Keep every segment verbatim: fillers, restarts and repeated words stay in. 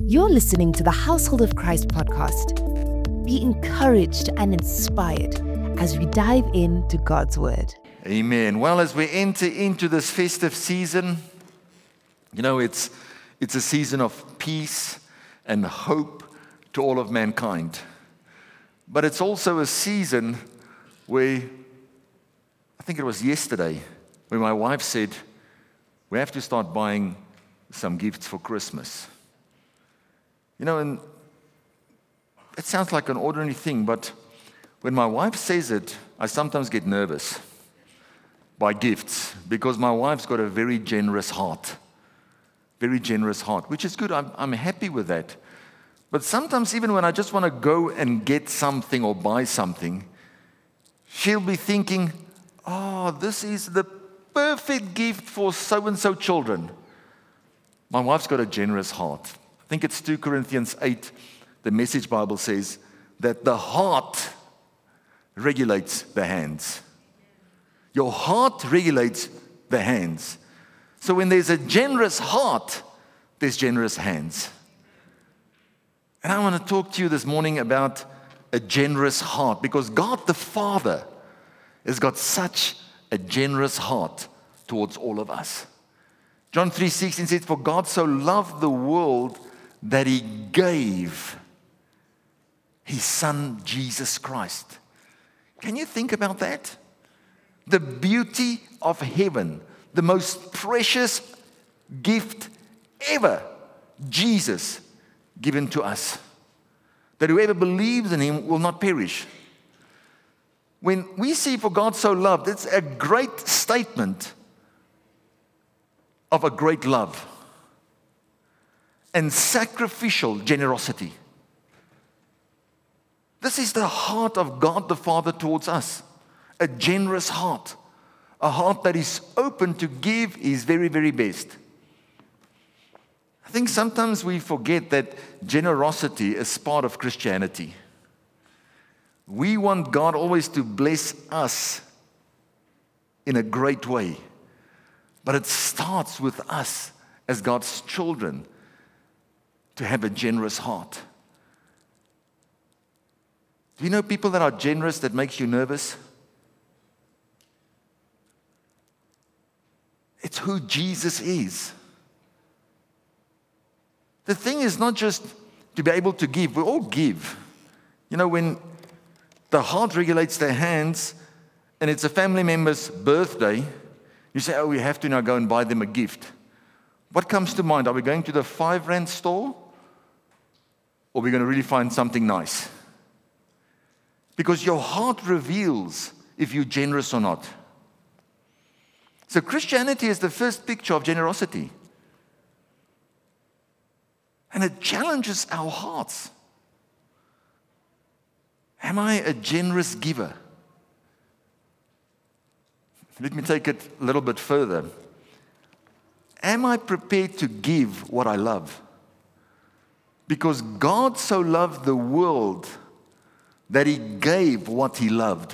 You're listening to the Household of Christ podcast. Be encouraged and inspired as we dive into God's Word. Amen. Well, as we enter into this festive season, you know, it's it's a season of peace and hope to all of mankind. But it's also a season where, I think it was yesterday, where my wife said, we have to start buying some gifts for Christmas. You know, and it sounds like an ordinary thing, but when my wife says it, I sometimes get nervous by gifts because my wife's got a very generous heart. Very generous heart, which is good. I'm, I'm happy with that. But sometimes even when I just want to go and get something or buy something, she'll be thinking, oh, this is the perfect gift for so-and-so children. My wife's got a generous heart. I think it's Second Corinthians eight, the Message Bible says that the heart regulates the hands. Your heart regulates the hands. So when there's a generous heart, there's generous hands. And I want to talk to you this morning about a generous heart because God the Father has got such a generous heart towards all of us. John three sixteen says, for God so loved the world that He gave His Son, Jesus Christ. Can you think about that? The beauty of heaven, the most precious gift ever, Jesus given to us, that whoever believes in Him will not perish. When we see for God so loved, it's a great statement of a great love and sacrificial generosity. This is the heart of God the Father towards us, a generous heart, a heart that is open to give His very, very best. I think sometimes we forget that generosity is part of Christianity. We want God always to bless us in a great way. But it starts with us as God's children to have a generous heart. Do you know people that are generous that makes you nervous? It's who Jesus is. The thing is not just to be able to give. We all give. You know, when the heart regulates the hands and it's a family member's birthday, you say, oh, we have to now go and buy them a gift. What comes to mind? Are we going to the five rand store? Or are we going to really find something nice? Because your heart reveals if you're generous or not. So Christianity is the first picture of generosity. And it challenges our hearts. Am I a generous giver? Let me take it a little bit further. Am I prepared to give what I love? Because God so loved the world that He gave what He loved.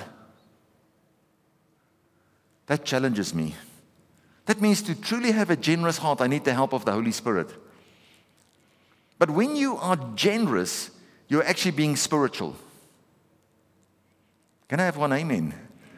That challenges me. That means to truly have a generous heart, I need the help of the Holy Spirit. But when you are generous, you're actually being spiritual. Can I have one amen?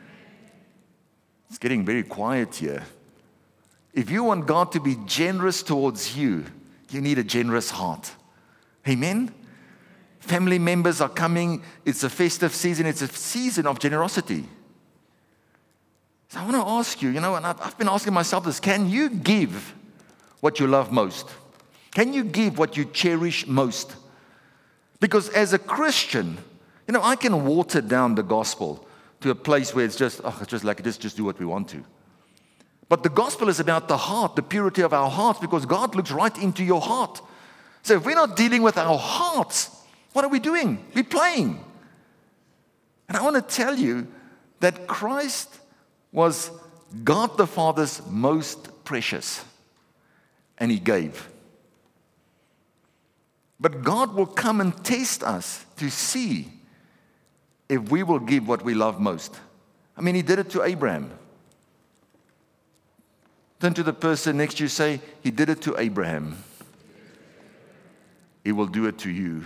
It's getting very quiet here. If you want God to be generous towards you, you need a generous heart. Amen? Family members are coming. It's a festive season. It's a season of generosity. So I want to ask you, you know, and I've, I've been asking myself this, can you give what you love most? Can you give what you cherish most? Because as a Christian, you know, I can water down the gospel to a place where it's just, oh, it's just like, just, just do what we want to. But the gospel is about the heart, the purity of our hearts, because God looks right into your heart. So if we're not dealing with our hearts, what are we doing? We're playing. And I want to tell you that Christ was God the Father's most precious, and He gave. But God will come and test us to see if we will give what we love most. I mean, He did it to Abraham. Turn to the person next to you, say, He did it to Abraham. He will do it to you.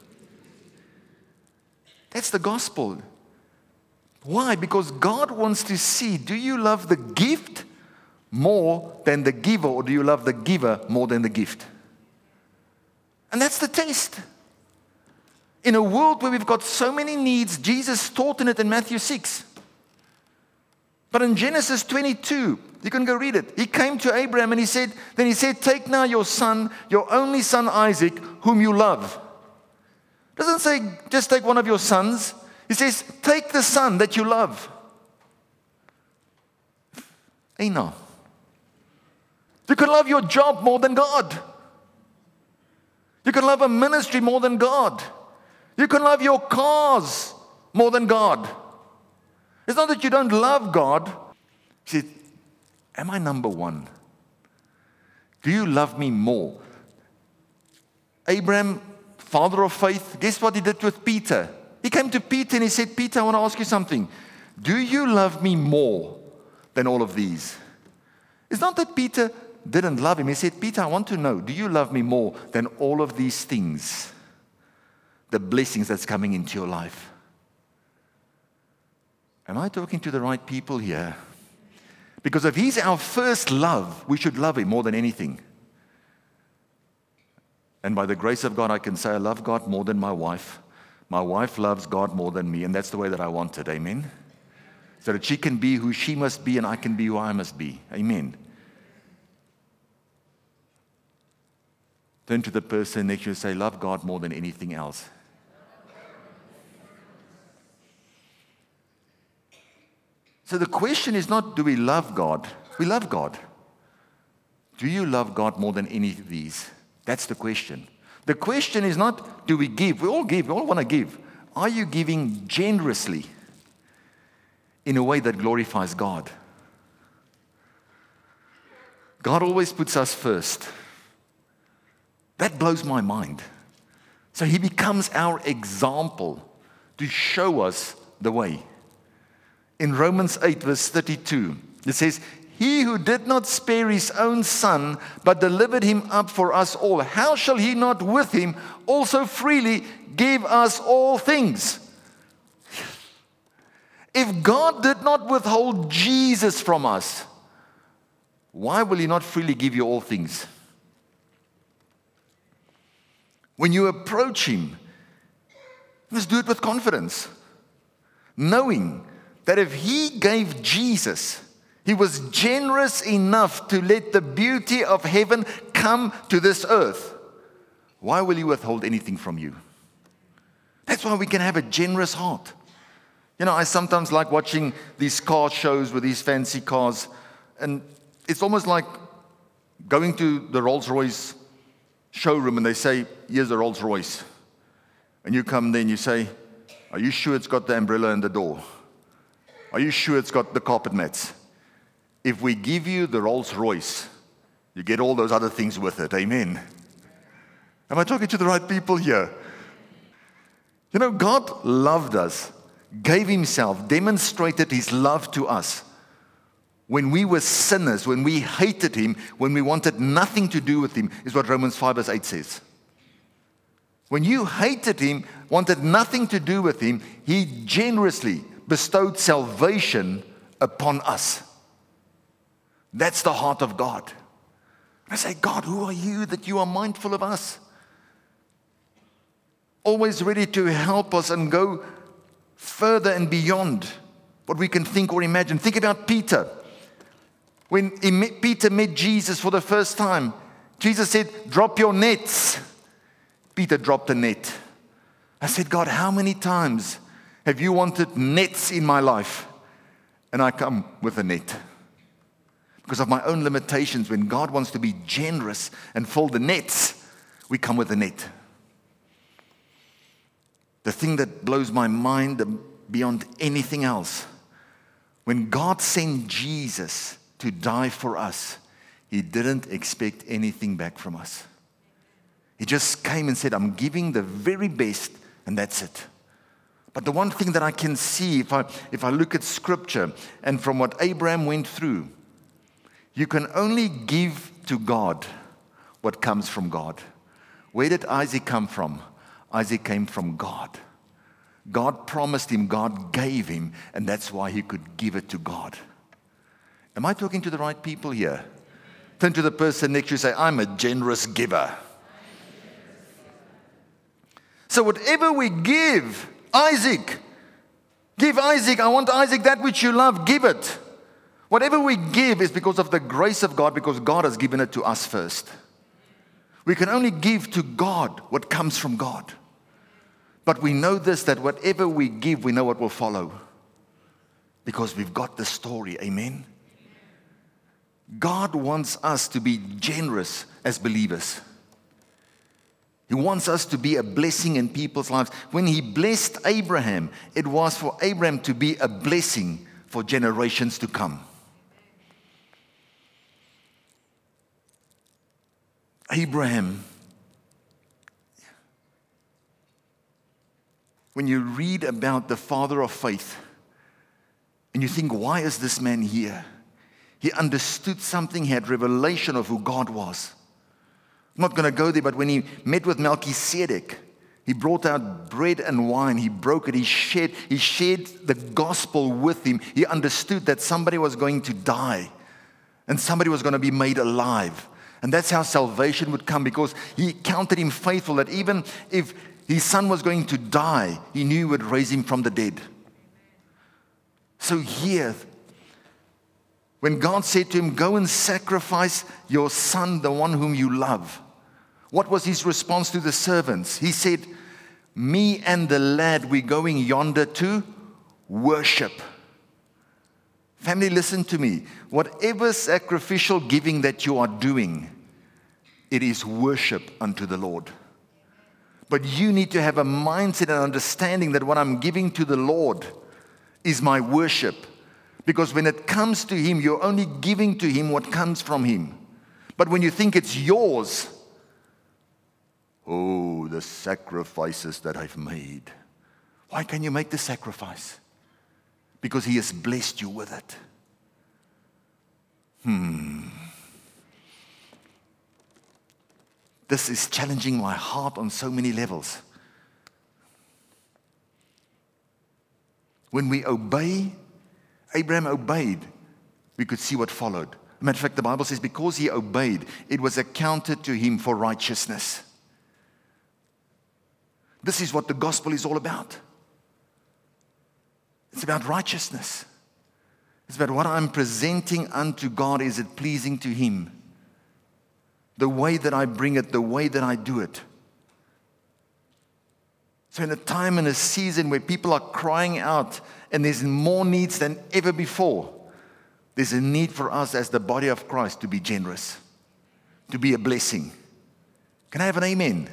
That's the gospel. Why? Because God wants to see, do you love the gift more than the giver, or do you love the giver more than the gift? And that's the test. In a world where we've got so many needs, Jesus taught in it in Matthew six. But in Genesis twenty-two, you can go read it. He came to Abraham and he said, then he said, take now your son, your only son Isaac, whom you love. It doesn't say just take one of your sons. He says, take the son that you love. Enough. You can love your job more than God. You can love a ministry more than God. You can love your cars more than God. It's not that you don't love God. He said, am I number one? Do you love me more? Abraham, father of faith, guess what he did with Peter? He came to Peter and he said, Peter, I want to ask you something. Do you love me more than all of these? It's not that Peter didn't love him. He said, Peter, I want to know, do you love me more than all of these things? The blessings that's coming into your life. Am I talking to the right people here? Because if he's our first love, we should love him more than anything. And by the grace of God, I can say I love God more than my wife. My wife loves God more than me, and that's the way that I want it. Amen? So that she can be who she must be, and I can be who I must be. Amen? Turn to the person next to you and say, love God more than anything else. So the question is not, do we love God? We love God. Do you love God more than any of these? That's the question. The question is not, do we give? We all give. We all want to give. Are you giving generously in a way that glorifies God? God always puts us first. That blows my mind. So he becomes our example to show us the way. In Romans eight, verse thirty-two, it says, he who did not spare his own son, but delivered him up for us all, how shall he not with him also freely give us all things? If God did not withhold Jesus from us, why will he not freely give you all things? When you approach him, you must do it with confidence, knowing that if he gave Jesus, he was generous enough to let the beauty of heaven come to this earth. Why will he withhold anything from you? That's why we can have a generous heart. You know, I sometimes like watching these car shows with these fancy cars, and it's almost like going to the Rolls-Royce showroom and they say, here's a Rolls-Royce. And you come there and you say, are you sure it's got the umbrella and the door? Are you sure it's got the carpet mats? If we give you the Rolls-Royce, you get all those other things with it. Amen. Am I talking to the right people here? You know, God loved us, gave himself, demonstrated his love to us. When we were sinners, when we hated him, when we wanted nothing to do with him, is what Romans five verse eight says. When you hated him, wanted nothing to do with him, he generously bestowed salvation upon us. That's the heart of God. I say, God, who are you that you are mindful of us? Always ready to help us and go further and beyond what we can think or imagine. Think about Peter. When he met, Peter met Jesus for the first time, Jesus said, drop your nets. Peter dropped a net. I said, God, how many times have you wanted nets in my life? And I come with a net. Because of my own limitations, when God wants to be generous and fill the nets, we come with a net. The thing that blows my mind beyond anything else, when God sent Jesus to die for us, he didn't expect anything back from us. He just came and said, I'm giving the very best, and that's it. But the one thing that I can see, if I, if I look at Scripture, and from what Abraham went through, you can only give to God what comes from God. Where did Isaac come from? Isaac came from God. God promised him, God gave him, and that's why he could give it to God. Am I talking to the right people here? Turn to the person next to you and say, I'm a generous giver. So whatever we give, Isaac, give Isaac, I want Isaac that which you love, give it. Whatever we give is because of the grace of God, because God has given it to us first. We can only give to God what comes from God. But we know this, that whatever we give, we know what will follow. Because we've got the story, amen? God wants us to be generous as believers. He wants us to be a blessing in people's lives. When he blessed Abraham, it was for Abraham to be a blessing for generations to come. Abraham, when you read about the father of faith, and you think, why is this man here? He understood something, he had revelation of who God was. I'm not going to go there, but when he met with Melchizedek, he brought out bread and wine, he broke it, he shared, he shared the gospel with him. He understood that somebody was going to die, and somebody was going to be made alive. And that's how salvation would come, because he counted him faithful, that even if his son was going to die, he knew he would raise him from the dead. So here, when God said to him, go and sacrifice your son, the one whom you love, what was his response to the servants? He said, me and the lad, we're going yonder to worship. Family, listen to me. Whatever sacrificial giving that you are doing, it is worship unto the Lord. But you need to have a mindset and understanding that what I'm giving to the Lord is my worship. Because when it comes to him, you're only giving to him what comes from him. But when you think it's yours, oh, the sacrifices that I've made. Why can you make the sacrifice? Because he has blessed you with it. Hmm. This is challenging my heart on so many levels. When we obey, Abraham obeyed, we could see what followed. As a matter of fact, the Bible says because he obeyed, it was accounted to him for righteousness. This is what the gospel is all about. It's about righteousness. It's about what I'm presenting unto God. Is it pleasing to him? The way that I bring it, the way that I do it. So in a time and a season where people are crying out and there's more needs than ever before, there's a need for us as the body of Christ to be generous, to be a blessing. Can I have an amen?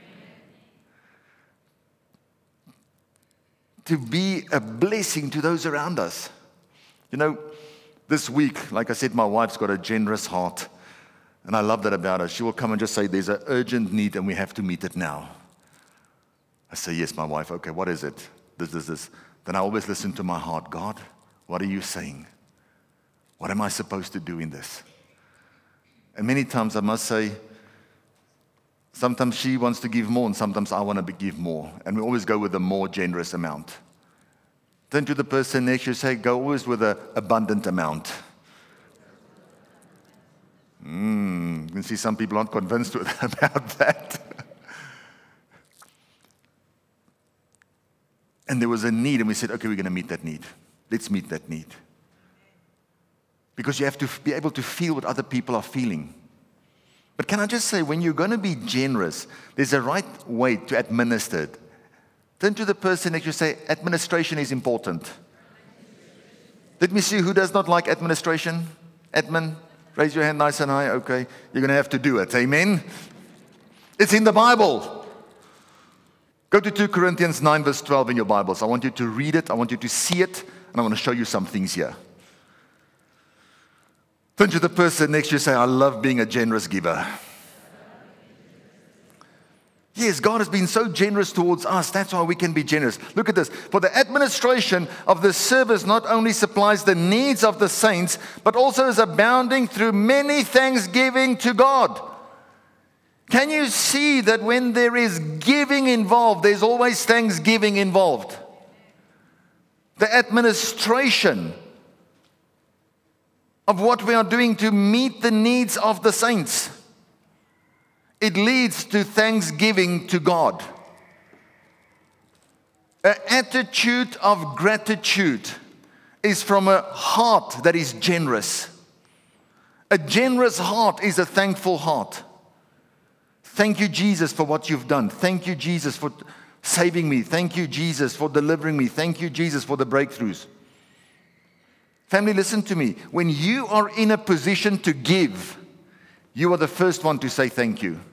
To be a blessing to those around us. You know, this week, like I said, my wife's got a generous heart. And I love that about her. She will come and just say, there's an urgent need and we have to meet it now. I say, yes, my wife. Okay, what is it? This, this, this. Then I always listen to my heart. God, what are you saying? What am I supposed to do in this? And many times I must say, sometimes she wants to give more and sometimes I want to give more. And we always go with a more generous amount. Turn to the person next to you, say, go always with an abundant amount. Mm, you can see some people aren't convinced about that. And there was a need, and we said, okay, we're going to meet that need. Let's meet that need. Because you have to be able to feel what other people are feeling. But can I just say, when you're going to be generous, there's a right way to administer it. Turn to the person next to you, say, administration is important. Let me see who does not like administration. Admin, raise your hand nice and high. Okay, you're going to have to do it. Amen? It's in the Bible. Go to Second Corinthians nine, verse twelve in your Bibles. I want you to read it. I want you to see it. And I want to show you some things here. Turn to the person next to you, say, I love being a generous giver. Yes, God has been so generous towards us. That's why we can be generous. Look at this. For the administration of this service not only supplies the needs of the saints, but also is abounding through many thanksgiving to God. Can you see that when there is giving involved, there's always thanksgiving involved? The administration of what we are doing to meet the needs of the saints, it leads to thanksgiving to God. An attitude of gratitude is from a heart that is generous. A generous heart is a thankful heart. Thank you, Jesus, for what you've done. Thank you, Jesus, for saving me. Thank you, Jesus, for delivering me. Thank you, Jesus, for the breakthroughs. Family, listen to me. When you are in a position to give, you are the first one to say thank you.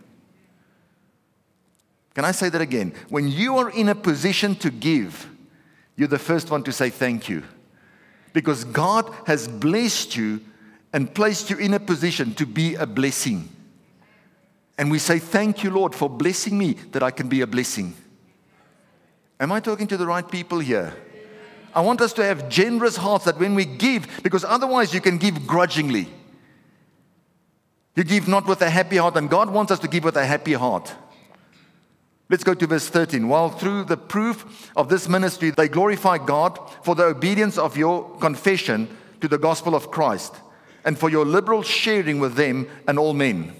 Can I say that again? When you are in a position to give, you're the first one to say thank you. Because God has blessed you and placed you in a position to be a blessing. And we say, thank you, Lord, for blessing me that I can be a blessing. Am I talking to the right people here? I want us to have generous hearts that when we give, because otherwise you can give grudgingly. You give not with a happy heart, and God wants us to give with a happy heart. Let's go to verse thirteen. While through the proof of this ministry they glorify God for the obedience of your confession to the gospel of Christ, and for your liberal sharing with them and all men.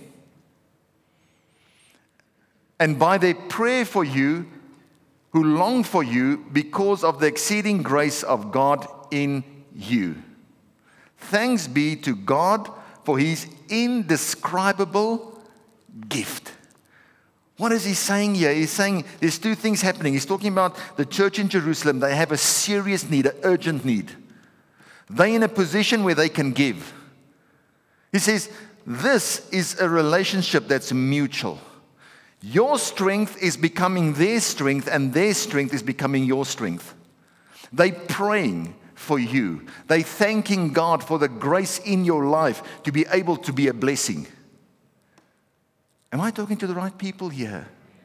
And by their prayer for you, who long for you because of the exceeding grace of God in you. Thanks be to God for his indescribable gift. What is he saying here? He's saying there's two things happening. He's talking about the church in Jerusalem. They have a serious need, an urgent need. They're in a position where they can give. He says, this is a relationship that's mutual. Your strength is becoming their strength, and their strength is becoming your strength. They're praying for you. They're thanking God for the grace in your life to be able to be a blessing. Am I talking to the right people here?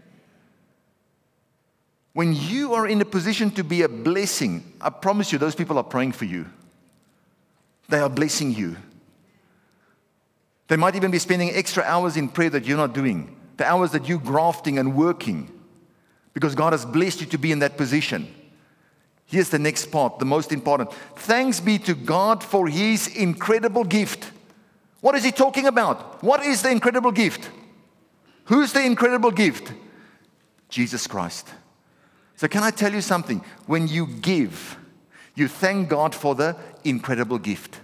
When you are in a position to be a blessing, I promise you, those people are praying for you. They are blessing you. They might even be spending extra hours in prayer that you're not doing. The hours that you're grafting and working. Because God has blessed you to be in that position. Here's the next part, the most important. Thanks be to God for his incredible gift. What is he talking about? What is the incredible gift? Who's the incredible gift? Jesus Christ. So can I tell you something? When you give, you thank God for the incredible gift.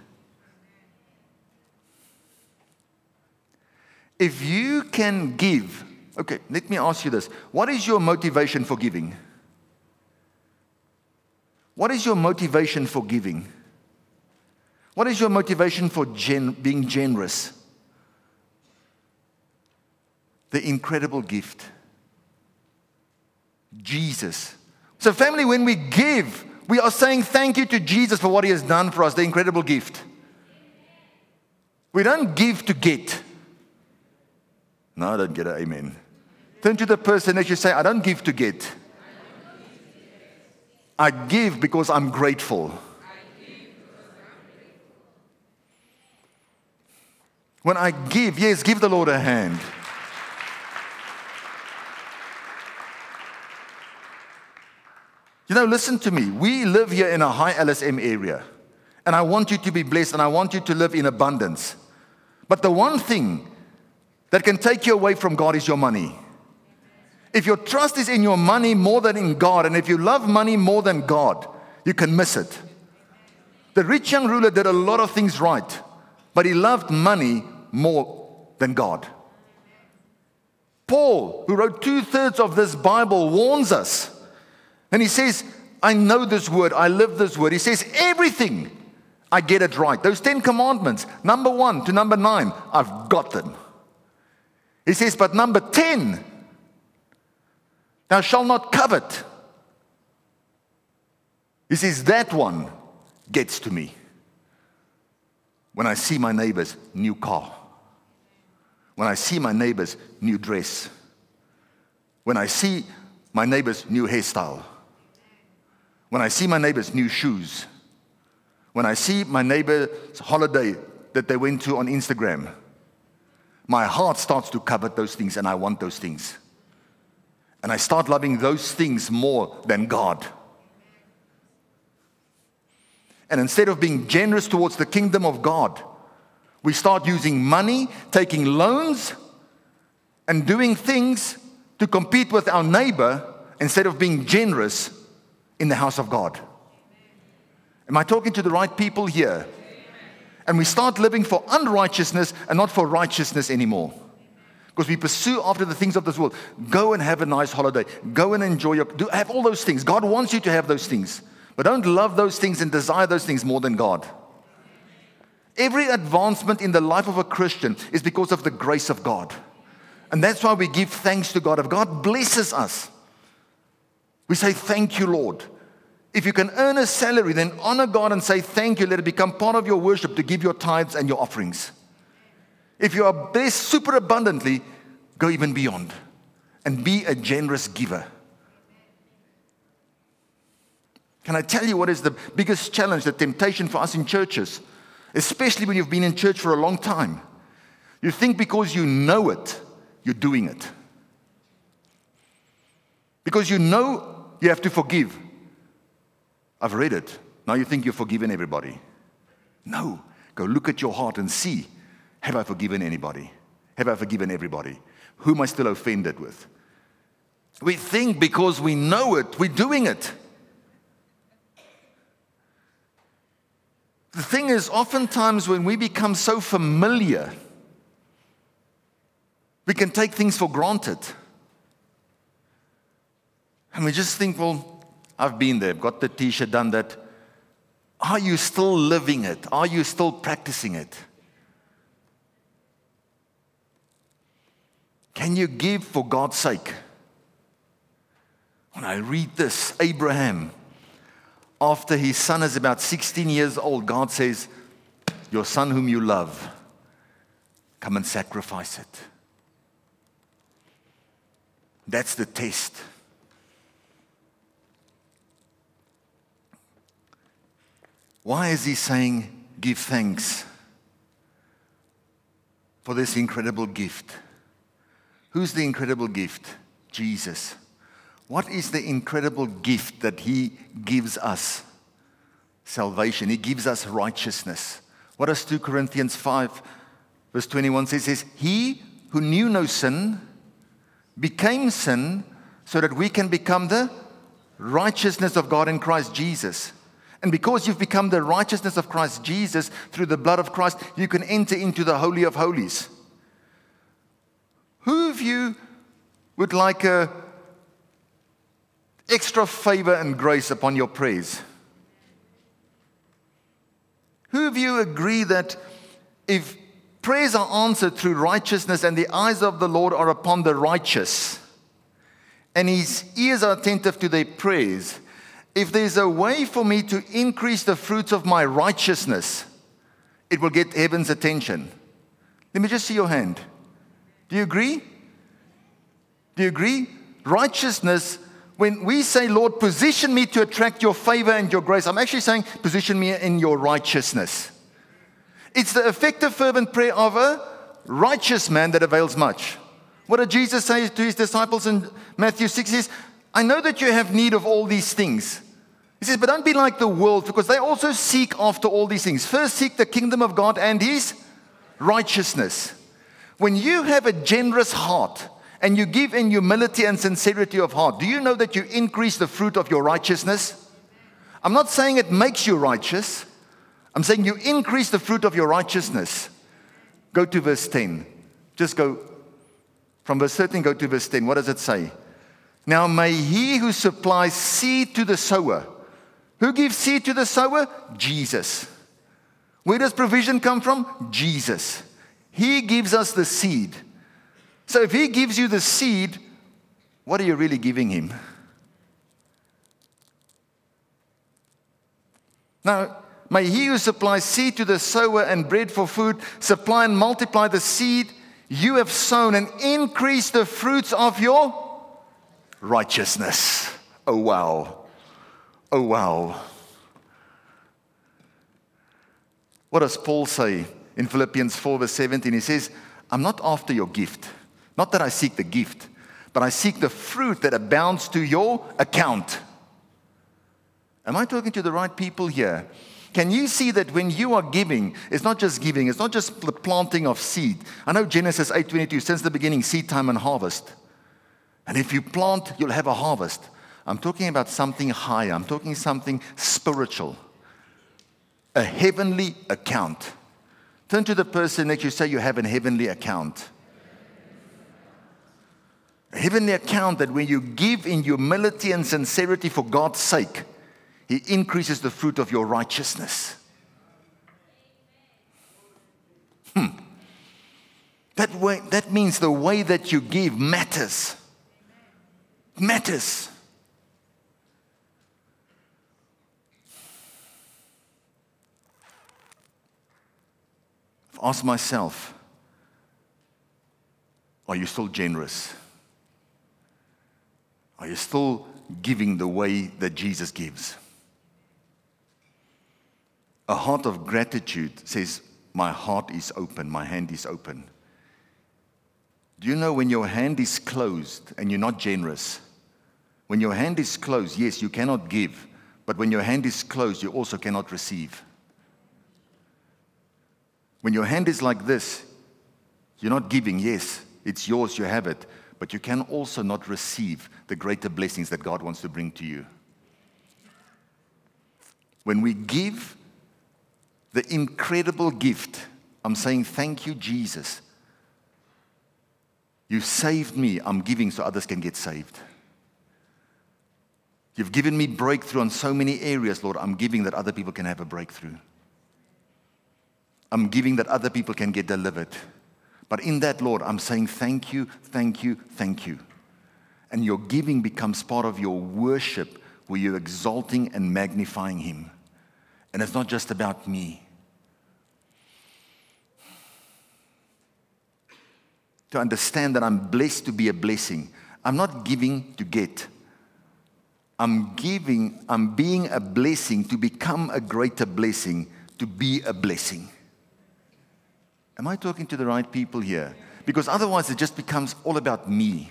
If you can give, okay, let me ask you this. What is your motivation for giving? What is your motivation for giving? What is your motivation for gen- being generous? The incredible gift. Jesus. So family, when we give, we are saying thank you to Jesus for what he has done for us, the incredible gift. We don't give to get. No, I don't get it. Amen. Turn to the person that you say, I don't give to get. I give because I'm grateful. When I give, yes, give the Lord a hand. You know, listen to me. We live here in a high L S M area. And I want you to be blessed and I want you to live in abundance. But the one thing that can take you away from God is your money. If your trust is in your money more than in God, and if you love money more than God, you can miss it. The rich young ruler did a lot of things right, but he loved money more than God. Paul, who wrote two-thirds of this Bible, warns us. And he says, I know this word, I live this word. He says, everything, I get it right. Those Ten Commandments, number one to number nine, I've got them. He says, but number ten, thou shalt not covet. He says, that one gets to me. When I see my neighbor's new car. When I see my neighbor's new dress. When I see my neighbor's new hairstyle. When I see my neighbor's new shoes. When I see my neighbor's holiday that they went to on Instagram. my heart starts to covet those things, and I want those things. And I start loving those things more than God. And instead of being generous towards the kingdom of God, we start using money, taking loans, and doing things to compete with our neighbor instead of being generous in the house of God. Am I talking to the right people here? And we start living for unrighteousness and not for righteousness anymore. Because we pursue after the things of this world. Go and have a nice holiday. Go and enjoy your... Do, have all those things. God wants you to have those things. But don't love those things and desire those things more than God. Every advancement in the life of a Christian is because of the grace of God. And that's why we give thanks to God. If God blesses us, we say, thank you, Lord. If you can earn a salary, then honor God and say thank you. Let it become part of your worship to give your tithes and your offerings. If you are blessed super abundantly, go even beyond and be a generous giver. Can I tell you what is the biggest challenge, the temptation for us in churches, especially when you've been in church for a long time? You think because you know it, you're doing it. Because you know you have to forgive. I've read it. Now you think you've forgiven everybody. No. Go look at your heart and see, have I forgiven anybody? Have I forgiven everybody? Who am I still offended with? We think because we know it, we're doing it. The thing is, oftentimes when we become so familiar, we can take things for granted. And we just think, well, I've been there, got the t-shirt, done that. Are you still living it? Are you still practicing it? Can you give for God's sake? When I read this, Abraham, after his son is about sixteen years old, God says, your son whom you love, come and sacrifice it. That's the test. Why is he saying, give thanks for this incredible gift? Who's the incredible gift? Jesus. What is the incredible gift that he gives us? Salvation. He gives us righteousness. What does Second Corinthians five, verse twenty-one say? It says, he who knew no sin became sin so that we can become the righteousness of God in Christ Jesus. And because you've become the righteousness of Christ Jesus through the blood of Christ, you can enter into the Holy of Holies. Who of you would like a extra favor and grace upon your prayers? Who of you agree that if prayers are answered through righteousness and the eyes of the Lord are upon the righteous and his ears are attentive to their prayers, if there's a way for me to increase the fruits of my righteousness, it will get heaven's attention? Let me just see your hand. Do you agree? Do you agree? Righteousness, when we say, Lord, position me to attract your favor and your grace, I'm actually saying, position me in your righteousness. It's the effective, fervent prayer of a righteous man that avails much. What did Jesus say to his disciples in Matthew six? He says, I know that you have need of all these things. He says, but don't be like the world, because they also seek after all these things. First seek the kingdom of God and his righteousness. When you have a generous heart and you give in humility and sincerity of heart, do you know that you increase the fruit of your righteousness? I'm not saying it makes you righteous. I'm saying you increase the fruit of your righteousness. Go to verse ten. Just go from verse thirteen, go to verse ten. What does it say? Now may he who supplies seed to the sower. Who gives seed to the sower? Jesus. Where does provision come from? Jesus. He gives us the seed. So if he gives you the seed, what are you really giving him? Now, may he who supplies seed to the sower and bread for food supply and multiply the seed you have sown and increase the fruits of your righteousness. Oh, wow. Oh, wow. What does Paul say in Philippians four, verse seventeen? He says, I'm not after your gift. Not that I seek the gift, but I seek the fruit that abounds to your account. Am I talking to the right people here? Can you see that when you are giving, it's not just giving, it's not just the planting of seed. I know Genesis eight twenty-two, since the beginning, seed time and harvest. And if you plant, you'll have a harvest. I'm talking about something higher. I'm talking something spiritual. A heavenly account. Turn to the person next to you, say you have a heavenly account. A heavenly account that when you give in humility and sincerity for God's sake, He increases the fruit of your righteousness. Hmm. That way, that means the way that you give matters. Matters. I've asked myself, are you still generous? Are you still giving the way that Jesus gives? A heart of gratitude says, my heart is open, my hand is open. Do you know when your hand is closed and you're not generous? When your hand is closed, yes, you cannot give. But when your hand is closed, you also cannot receive. When your hand is like this, you're not giving. Yes, it's yours, you have it. But you can also not receive the greater blessings that God wants to bring to you. When we give the incredible gift, I'm saying, thank you, Jesus. You saved me. I'm giving so others can get saved. You've given me breakthrough on so many areas, Lord. I'm giving that other people can have a breakthrough. I'm giving that other people can get delivered. But in that, Lord, I'm saying thank you, thank you, thank you. And your giving becomes part of your worship where you're exalting and magnifying Him. And it's not just about me. To understand that I'm blessed to be a blessing. I'm not giving to get. I'm giving, I'm being a blessing to become a greater blessing, to be a blessing. Am I talking to the right people here? Because otherwise it just becomes all about me.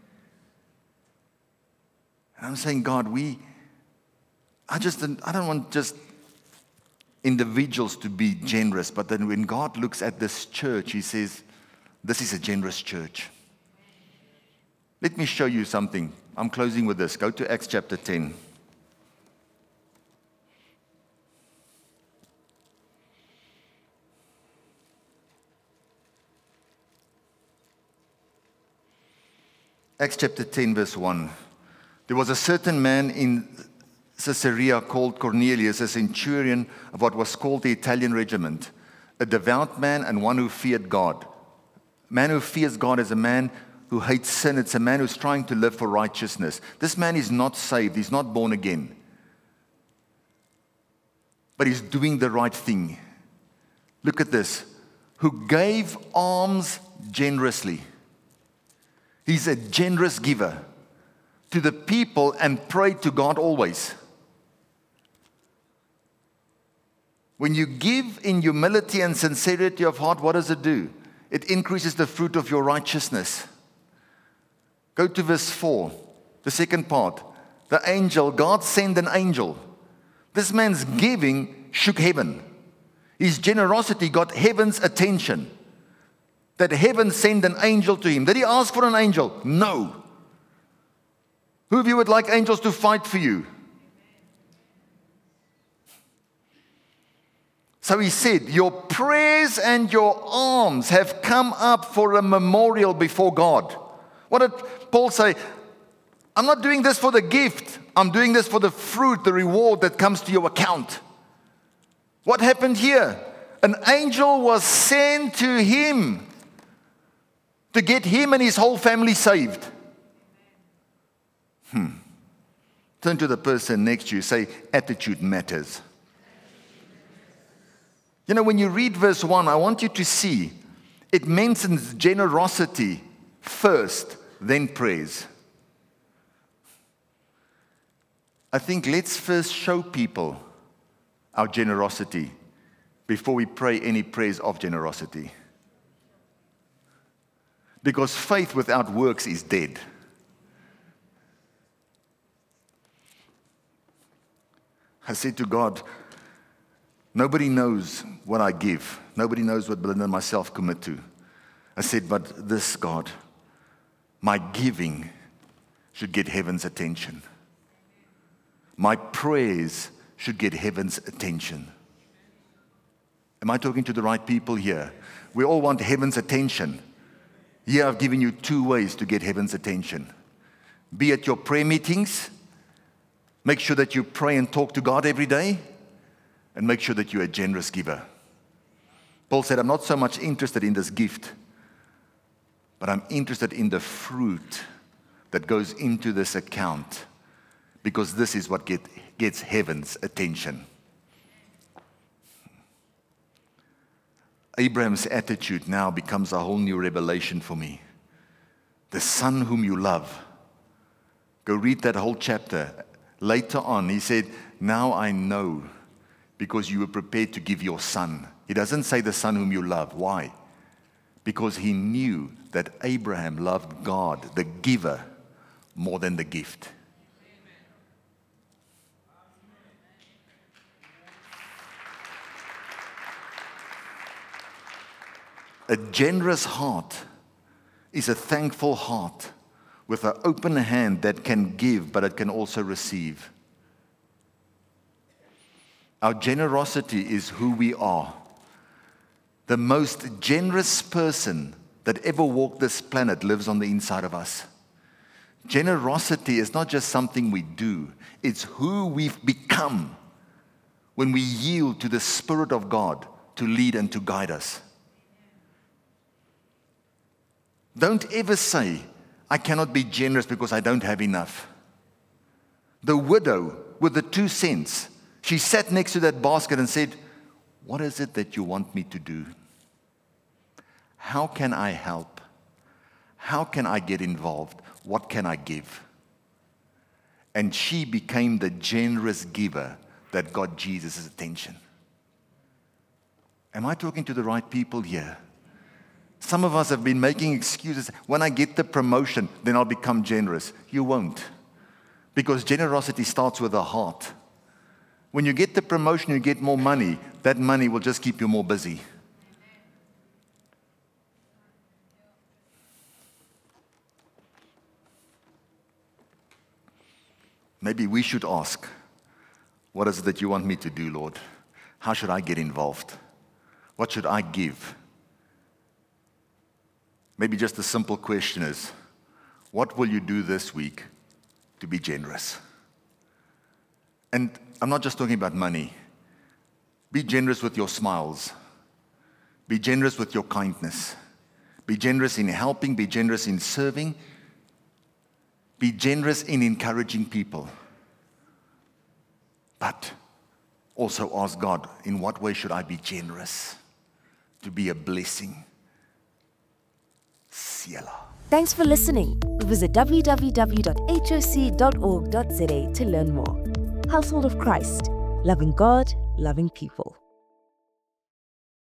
And I'm saying, God, we, I just, I don't want just individuals to be generous, but then when God looks at this church, He says, this is a generous church. Let me show you something. I'm closing with this. Go to Acts chapter ten. Acts chapter ten, verse one. There was a certain man in Caesarea called Cornelius, a centurion of what was called the Italian regiment, a devout man and one who feared God. A man who fears God is a man who hates sin. It's a man who's trying to live for righteousness. This man is not saved. He's not born again. But he's doing the right thing. Look at this. Who gave alms generously. He's a generous giver to the people and prayed to God always. When you give in humility and sincerity of heart, what does it do? It increases the fruit of your righteousness. Go to verse four, the second part. The angel, God sent an angel. This man's giving shook heaven. His generosity got heaven's attention. That heaven sent an angel to him. Did he ask for an angel? No. Who of you would like angels to fight for you? So he said, your prayers and your alms have come up for a memorial before God. What did Paul say? I'm not doing this for the gift. I'm doing this for the fruit, the reward that comes to your account. What happened here? An angel was sent to him to get him and his whole family saved. Hmm. Turn to the person next to you. Say, attitude matters. You know, when you read verse one, I want you to see it mentions generosity first, then praise. I think let's first show people our generosity before we pray any prayers of generosity. Because faith without works is dead. I said to God, nobody knows what I give. Nobody knows what Belinda and myself commit to. I said, but this, God, my giving should get heaven's attention. My prayers should get heaven's attention. Am I talking to the right people here? We all want heaven's attention. Here I've given you two ways to get heaven's attention. Be at your prayer meetings. Make sure that you pray and talk to God every day. And make sure that you're a generous giver. Paul said, I'm not so much interested in this gift, but I'm interested in the fruit that goes into this account, because this is what get, gets heaven's attention. Abraham's attitude now becomes a whole new revelation for me. The son whom you love. Go read that whole chapter. Later on, he said, now I know because you were prepared to give your son. He doesn't say the son whom you love. Why? Because he knew that Abraham loved God, the giver, more than the gift. A generous heart is a thankful heart with an open hand that can give, but it can also receive. Our generosity is who we are. The most generous person that ever walked this planet lives on the inside of us. Generosity is not just something we do, it's who we've become when we yield to the Spirit of God to lead and to guide us. Don't ever say, I cannot be generous because I don't have enough. The widow with the two cents, she sat next to that basket and said, what is it that you want me to do? How can I help? How can I get involved? What can I give? And she became the generous giver that got Jesus' attention. Am I talking to the right people here? Some of us have been making excuses. When I get the promotion, then I'll become generous. You won't. Because generosity starts with a heart. When you get the promotion, you get more money. That money will just keep you more busy. Maybe we should ask, what is it that you want me to do, Lord? How should I get involved? What should I give? Maybe just a simple question is, what will you do this week to be generous? And I'm not just talking about money. Be generous with your smiles. Be generous with your kindness. Be generous in helping. Be generous in serving. Be generous in encouraging people. But also ask God, in what way should I be generous to be a blessing? Selah. Thanks for listening. Visit w w w dot h o c dot org dot z a to learn more. Household of Christ, loving God, loving people.